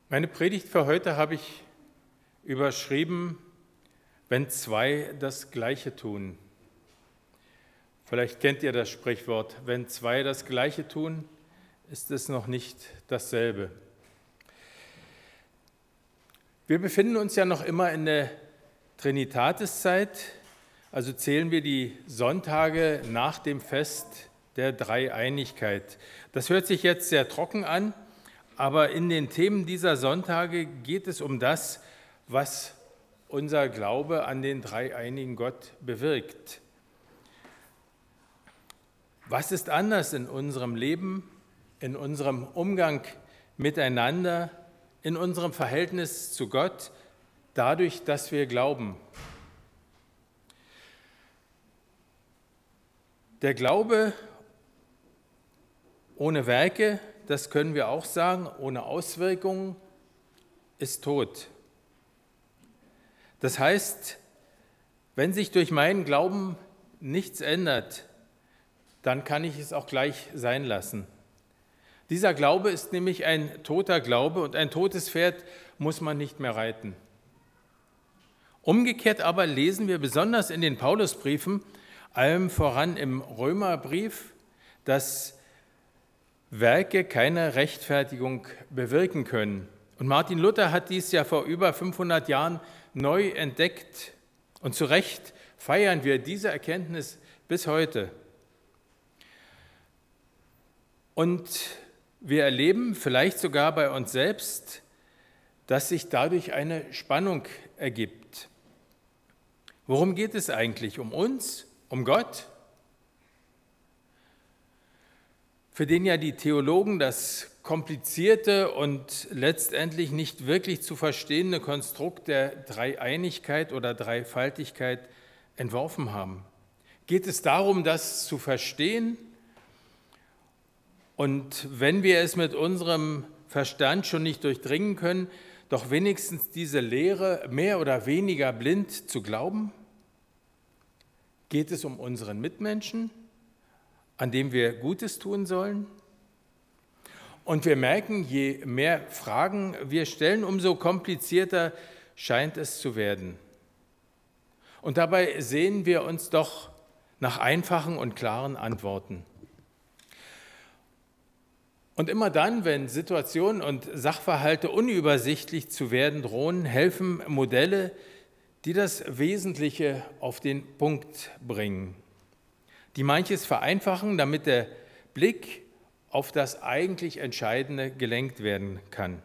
Meine Predigt für heute habe ich überschrieben, wenn zwei das Gleiche tun. Vielleicht kennt ihr das Sprichwort, wenn zwei das Gleiche tun, ist es noch nicht dasselbe. Wir befinden uns ja noch immer in der Trinitatiszeit, also zählen wir die Sonntage nach dem Fest der Dreieinigkeit. Das hört sich jetzt sehr trocken an, aber in den Themen dieser Sonntage geht es um das, was unser Glaube an den dreieinigen Gott bewirkt. Was ist anders in unserem Leben, in unserem Umgang miteinander, in unserem Verhältnis zu Gott, dadurch, dass wir glauben? Der Glaube ohne Werke, das können wir auch sagen, ohne Auswirkungen, ist tot. Das heißt, wenn sich durch meinen Glauben nichts ändert, dann kann ich es auch gleich sein lassen. Dieser Glaube ist nämlich ein toter Glaube und ein totes Pferd muss man nicht mehr reiten. Umgekehrt aber lesen wir besonders in den Paulusbriefen, allem voran im Römerbrief, dass Werke keine Rechtfertigung bewirken können. Und Martin Luther hat dies ja vor über 500 Jahren neu entdeckt. Und zu Recht feiern wir diese Erkenntnis bis heute. Und wir erleben vielleicht sogar bei uns selbst, dass sich dadurch eine Spannung ergibt. Worum geht es eigentlich? Um uns? Um Gott? Für den ja die Theologen das komplizierte und letztendlich nicht wirklich zu verstehende Konstrukt der Dreieinigkeit oder Dreifaltigkeit entworfen haben. Geht es darum, das zu verstehen? Und wenn wir es mit unserem Verstand schon nicht durchdringen können, doch wenigstens diese Lehre mehr oder weniger blind zu glauben? Geht es um unseren Mitmenschen, an dem wir Gutes tun sollen? Und wir merken, je mehr Fragen wir stellen, umso komplizierter scheint es zu werden. Und dabei sehnen wir uns doch nach einfachen und klaren Antworten. Und immer dann, wenn Situationen und Sachverhalte unübersichtlich zu werden drohen, helfen Modelle, die das Wesentliche auf den Punkt bringen, die manches vereinfachen, damit der Blick auf das eigentlich Entscheidende gelenkt werden kann.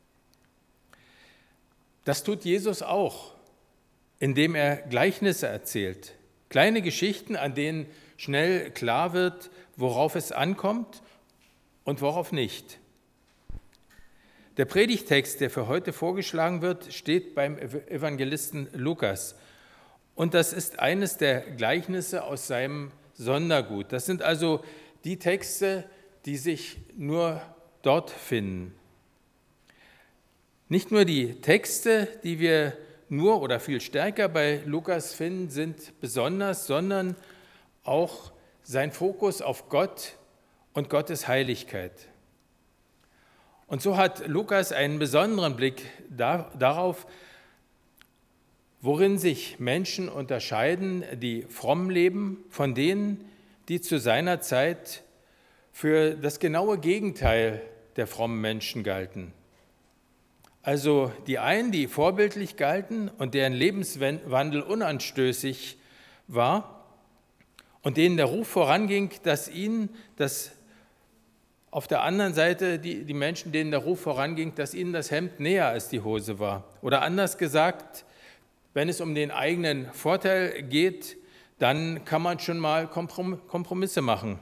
Das tut Jesus auch, indem er Gleichnisse erzählt. Kleine Geschichten, an denen schnell klar wird, worauf es ankommt und worauf nicht. Der Predigtext, der für heute vorgeschlagen wird, steht beim Evangelisten Lukas. Und das ist eines der Gleichnisse aus seinem Sondergut. Das sind also die Texte, die sich nur dort finden. Nicht nur die Texte, die wir nur oder viel stärker bei Lukas finden, sind besonders, sondern auch sein Fokus auf Gott und Gottes Heiligkeit. Und so hat Lukas einen besonderen Blick darauf, worin sich Menschen unterscheiden, die fromm leben, von denen, die zu seiner Zeit für das genaue Gegenteil der frommen Menschen galten. Also die einen, die vorbildlich galten und deren Lebenswandel unanstößig war und denen der Ruf voranging, dass ihnen das auf der anderen Seite die Menschen, denen der Ruf voranging, dass ihnen das Hemd näher als die Hose war. Oder anders gesagt, wenn es um den eigenen Vorteil geht, dann kann man schon mal Kompromisse machen.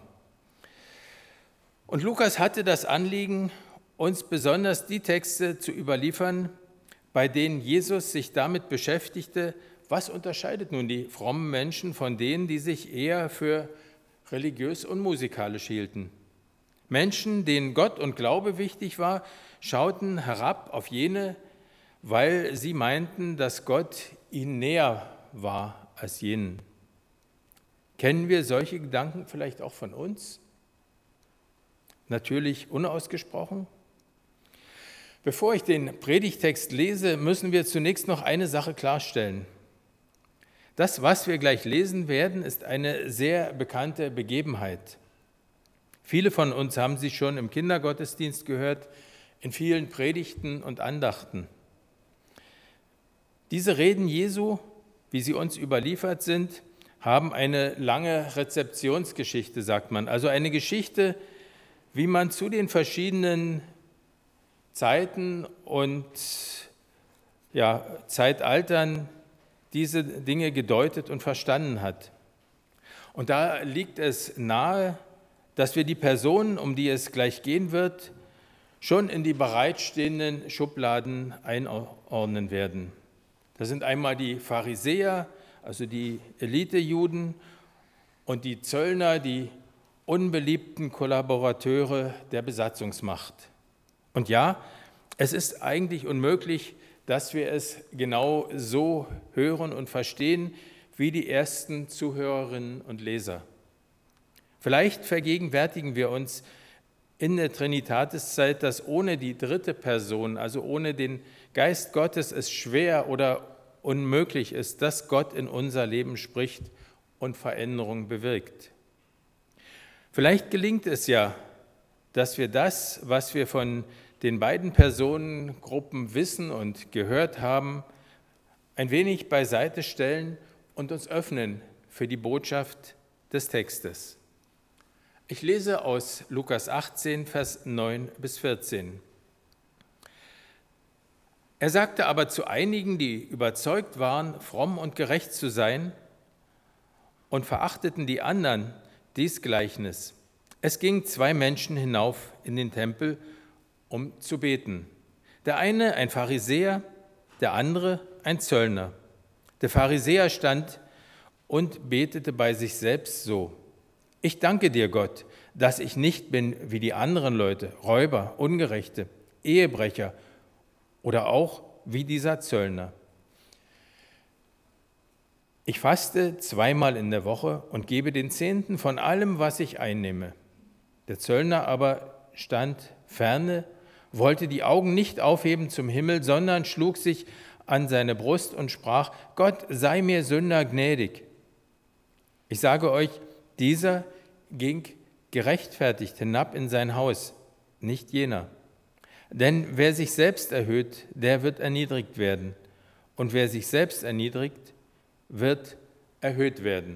Und Lukas hatte das Anliegen, uns besonders die Texte zu überliefern, bei denen Jesus sich damit beschäftigte, was unterscheidet nun die frommen Menschen von denen, die sich eher für religiös und musikalisch hielten. Menschen, denen Gott und Glaube wichtig war, schauten herab auf jene, weil sie meinten, dass Gott ihnen näher war als jenen. Kennen wir solche Gedanken vielleicht auch von uns? Natürlich unausgesprochen. Bevor ich den Predigtext lese, müssen wir zunächst noch eine Sache klarstellen. Das, was wir gleich lesen werden, ist eine sehr bekannte Begebenheit. Viele von uns haben sie schon im Kindergottesdienst gehört, in vielen Predigten und Andachten. Diese Reden Jesu, wie sie uns überliefert sind, haben eine lange Rezeptionsgeschichte, sagt man. Also eine Geschichte, wie man zu den verschiedenen Zeiten und Zeitaltern diese Dinge gedeutet und verstanden hat. Und da liegt es nahe, dass wir die Personen, um die es gleich gehen wird, schon in die bereitstehenden Schubladen einordnen werden. Das sind einmal die Pharisäer, also die Elitejuden, und die Zöllner, die unbeliebten Kollaborateure der Besatzungsmacht. Und ja, es ist eigentlich unmöglich, dass wir es genau so hören und verstehen wie die ersten Zuhörerinnen und Leser. Vielleicht vergegenwärtigen wir uns in der Trinitatiszeit, dass ohne die dritte Person, also ohne den Geist Gottes, es schwer oder unmöglich ist, dass Gott in unser Leben spricht und Veränderung bewirkt. Vielleicht gelingt es ja, dass wir das, was wir von den beiden Personengruppen wissen und gehört haben, ein wenig beiseite stellen und uns öffnen für die Botschaft des Textes. Ich lese aus Lukas 18, Vers 9 bis 14. Er sagte aber zu einigen, die überzeugt waren, fromm und gerecht zu sein, und verachteten die anderen, dies Gleichnis. Es gingen 2 Menschen hinauf in den Tempel, um zu beten. Der eine ein Pharisäer, der andere ein Zöllner. Der Pharisäer stand und betete bei sich selbst so: Ich danke dir, Gott, dass ich nicht bin wie die anderen Leute, Räuber, Ungerechte, Ehebrecher oder auch wie dieser Zöllner. Ich faste 2-mal in der Woche und gebe den Zehnten von allem, was ich einnehme. Der Zöllner aber stand ferne, wollte die Augen nicht aufheben zum Himmel, sondern schlug sich an seine Brust und sprach: Gott, sei mir Sünder gnädig. Ich sage euch, dieser ging gerechtfertigt hinab in sein Haus, nicht jener. Denn wer sich selbst erhöht, der wird erniedrigt werden. Und wer sich selbst erniedrigt, wird erhöht werden.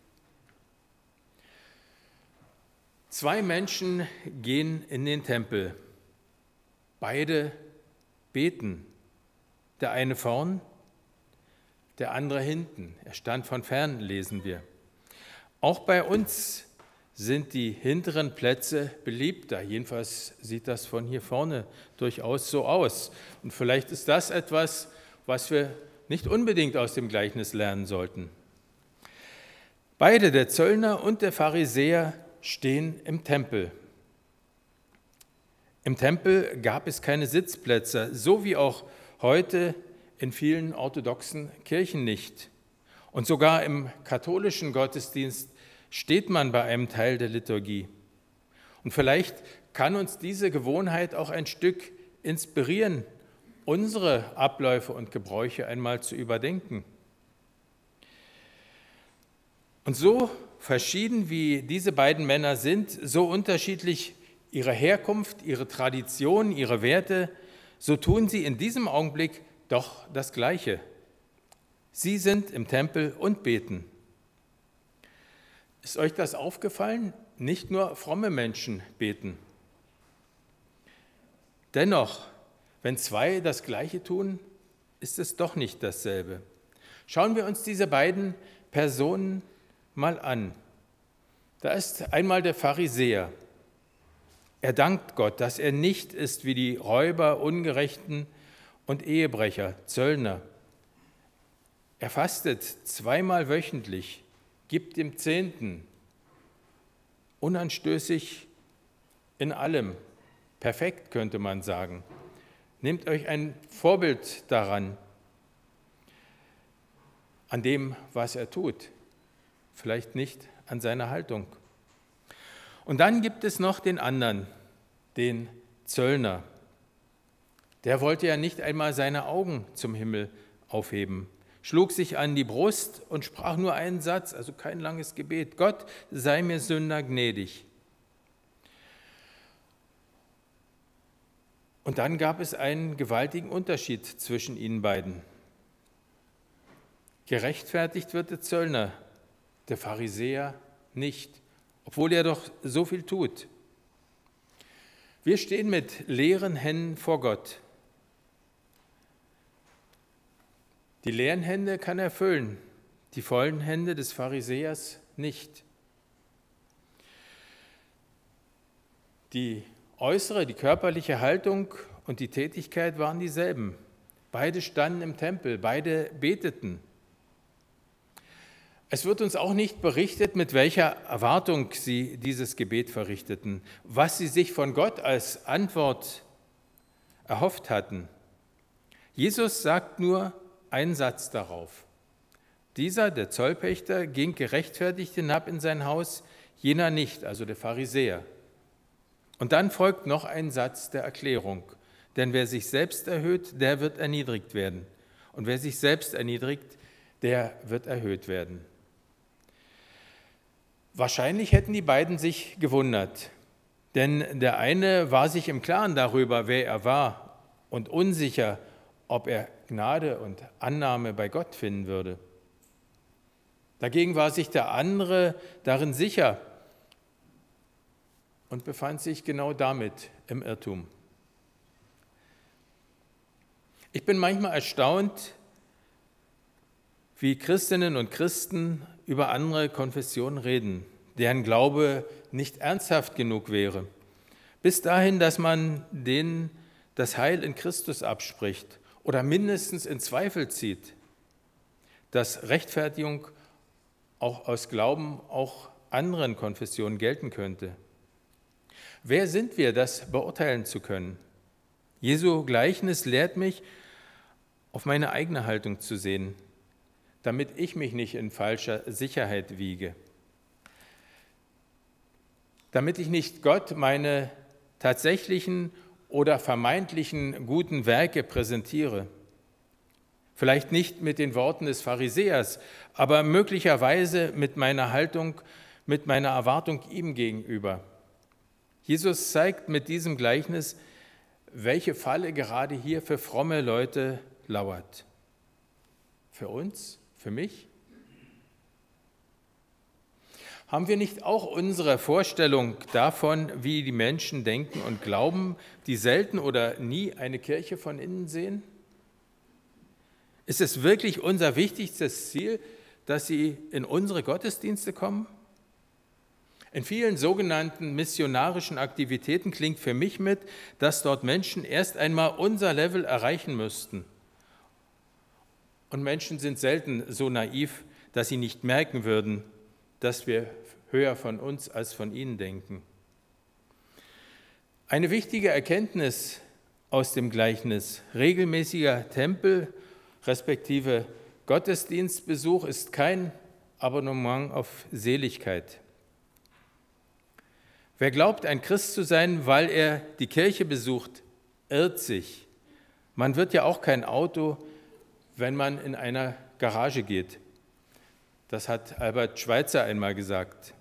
2 Menschen gehen in den Tempel. Beide beten. Der eine vorn, der andere hinten. Er stand von fern, lesen wir. Auch bei uns sind die hinteren Plätze beliebter. Jedenfalls sieht das von hier vorne durchaus so aus. Und vielleicht ist das etwas, was wir nicht unbedingt aus dem Gleichnis lernen sollten. Beide, der Zöllner und der Pharisäer, stehen im Tempel. Im Tempel gab es keine Sitzplätze, so wie auch heute in vielen orthodoxen Kirchen nicht. Und sogar im katholischen Gottesdienst steht man bei einem Teil der Liturgie. Und vielleicht kann uns diese Gewohnheit auch ein Stück inspirieren, unsere Abläufe und Gebräuche einmal zu überdenken. Und so verschieden wie diese beiden Männer sind, so unterschiedlich ihre Herkunft, ihre Tradition, ihre Werte, so tun sie in diesem Augenblick doch das Gleiche. Sie sind im Tempel und beten. Ist euch das aufgefallen? Nicht nur fromme Menschen beten. Dennoch, wenn 2 das Gleiche tun, ist es doch nicht dasselbe. Schauen wir uns diese beiden Personen mal an. Da ist einmal der Pharisäer. Er dankt Gott, dass er nicht ist wie die Räuber, Ungerechten und Ehebrecher, Zöllner. Er fastet 2-mal wöchentlich, gibt dem Zehnten, unanstößig in allem, perfekt könnte man sagen. Nehmt euch ein Vorbild daran, an dem, was er tut, vielleicht nicht an seiner Haltung. Und dann gibt es noch den anderen, den Zöllner. Der wollte ja nicht einmal seine Augen zum Himmel aufheben, schlug sich an die Brust und sprach nur einen Satz, also kein langes Gebet: Gott, sei mir Sünder gnädig. Und dann gab es einen gewaltigen Unterschied zwischen ihnen beiden. Gerechtfertigt wird der Zöllner, der Pharisäer nicht, obwohl er doch so viel tut. Wir stehen mit leeren Händen vor Gott. Die leeren Hände kann er füllen, die vollen Hände des Pharisäers nicht. Die äußere, die körperliche Haltung und die Tätigkeit waren dieselben. Beide standen im Tempel, beide beteten. Es wird uns auch nicht berichtet, mit welcher Erwartung sie dieses Gebet verrichteten, was sie sich von Gott als Antwort erhofft hatten. Jesus sagt nur einen Satz darauf. Dieser, der Zollpächter, ging gerechtfertigt hinab in sein Haus, jener nicht, also der Pharisäer. Und dann folgt noch ein Satz der Erklärung. Denn wer sich selbst erhöht, der wird erniedrigt werden. Und wer sich selbst erniedrigt, der wird erhöht werden. Wahrscheinlich hätten die beiden sich gewundert, denn der eine war sich im Klaren darüber, wer er war, und unsicher, ob er Gnade und Annahme bei Gott finden würde. Dagegen war sich der andere darin sicher und befand sich genau damit im Irrtum. Ich bin manchmal erstaunt, wie Christinnen und Christen über andere Konfessionen reden, deren Glaube nicht ernsthaft genug wäre. Bis dahin, dass man denen das Heil in Christus abspricht oder mindestens in Zweifel zieht, dass Rechtfertigung auch aus Glauben auch anderen Konfessionen gelten könnte. Wer sind wir, das beurteilen zu können? Jesu Gleichnis lehrt mich, auf meine eigene Haltung zu sehen, damit ich mich nicht in falscher Sicherheit wiege, damit ich nicht Gott meine tatsächlichen oder vermeintlichen guten Werke präsentiere. Vielleicht nicht mit den Worten des Pharisäers, aber möglicherweise mit meiner Haltung, mit meiner Erwartung ihm gegenüber. Jesus zeigt mit diesem Gleichnis, welche Falle gerade hier für fromme Leute lauert. Für uns? Für mich? Haben wir nicht auch unsere Vorstellung davon, wie die Menschen denken und glauben, die selten oder nie eine Kirche von innen sehen? Ist es wirklich unser wichtigstes Ziel, dass sie in unsere Gottesdienste kommen? In vielen sogenannten missionarischen Aktivitäten klingt für mich mit, dass dort Menschen erst einmal unser Level erreichen müssten. Und Menschen sind selten so naiv, dass sie nicht merken würden, dass wir höher von uns als von ihnen denken. Eine wichtige Erkenntnis aus dem Gleichnis: regelmäßiger Tempel respektive Gottesdienstbesuch ist kein Abonnement auf Seligkeit. Wer glaubt, ein Christ zu sein, weil er die Kirche besucht, irrt sich. Man wird ja auch kein Auto, wenn man in einer Garage geht. Das hat Albert Schweitzer einmal gesagt.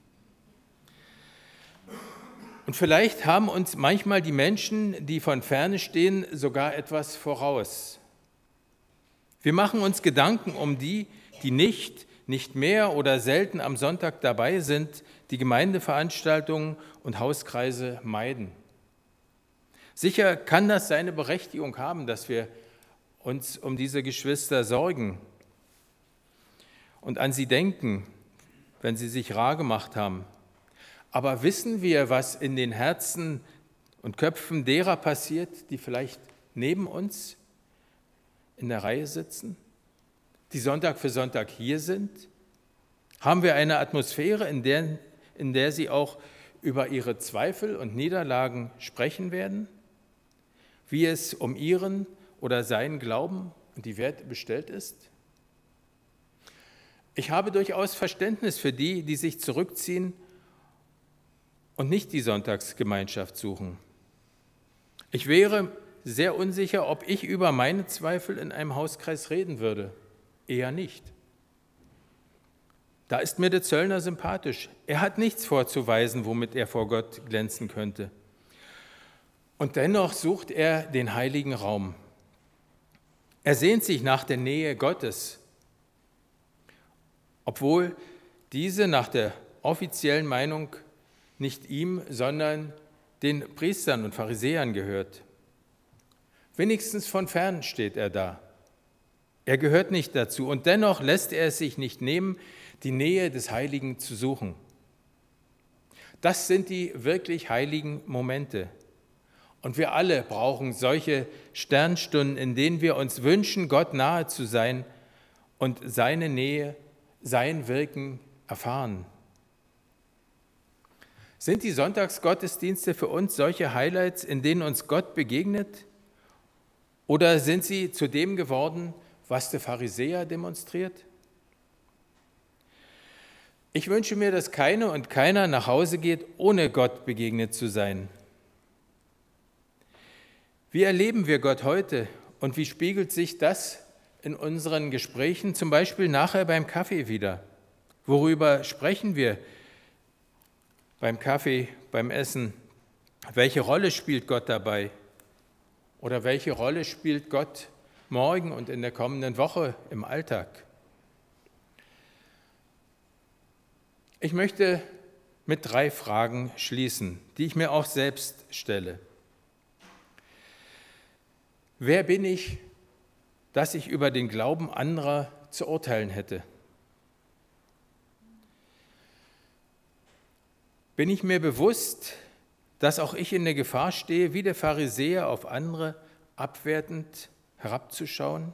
Und vielleicht haben uns manchmal die Menschen, die von ferne stehen, sogar etwas voraus. Wir machen uns Gedanken um die, die nicht mehr oder selten am Sonntag dabei sind, die Gemeindeveranstaltungen und Hauskreise meiden. Sicher kann das seine Berechtigung haben, dass wir uns um diese Geschwister sorgen und an sie denken, wenn sie sich rar gemacht haben. Aber wissen wir, was in den Herzen und Köpfen derer passiert, die vielleicht neben uns in der Reihe sitzen, die Sonntag für Sonntag hier sind? Haben wir eine Atmosphäre, in der sie auch über ihre Zweifel und Niederlagen sprechen werden, wie es um ihren oder seinen Glauben und die Werte bestellt ist? Ich habe durchaus Verständnis für die, die sich zurückziehen und nicht die Sonntagsgemeinschaft suchen. Ich wäre sehr unsicher, ob ich über meine Zweifel in einem Hauskreis reden würde. Eher nicht. Da ist mir der Zöllner sympathisch. Er hat nichts vorzuweisen, womit er vor Gott glänzen könnte. Und dennoch sucht er den heiligen Raum. Er sehnt sich nach der Nähe Gottes, obwohl diese nach der offiziellen Meinung nicht ihm, sondern den Priestern und Pharisäern gehört. Wenigstens von fern steht er da. Er gehört nicht dazu und dennoch lässt er es sich nicht nehmen, die Nähe des Heiligen zu suchen. Das sind die wirklich heiligen Momente. Und wir alle brauchen solche Sternstunden, in denen wir uns wünschen, Gott nahe zu sein und seine Nähe, sein Wirken erfahren. Sind die Sonntagsgottesdienste für uns solche Highlights, in denen uns Gott begegnet? Oder sind sie zu dem geworden, was der Pharisäer demonstriert? Ich wünsche mir, dass keine und keiner nach Hause geht, ohne Gott begegnet zu sein. Wie erleben wir Gott heute und wie spiegelt sich das in unseren Gesprächen, zum Beispiel nachher beim Kaffee wieder? Worüber sprechen wir beim Kaffee, beim Essen? Welche Rolle spielt Gott dabei? Oder welche Rolle spielt Gott morgen und in der kommenden Woche im Alltag? Ich möchte mit 3 Fragen schließen, die ich mir auch selbst stelle. Wer bin ich, dass ich über den Glauben anderer zu urteilen hätte? Bin ich mir bewusst, dass auch ich in der Gefahr stehe, wie der Pharisäer auf andere abwertend herabzuschauen?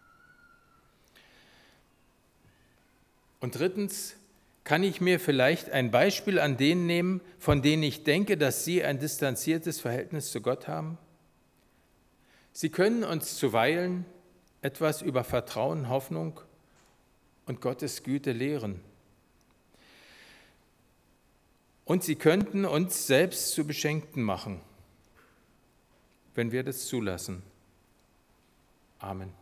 Und drittens, kann ich mir vielleicht ein Beispiel an denen nehmen, von denen ich denke, dass sie ein distanziertes Verhältnis zu Gott haben? Sie können uns zuweilen etwas über Vertrauen, Hoffnung und Gottes Güte lehren. Und sie könnten uns selbst zu Beschenkten machen, wenn wir das zulassen. Amen.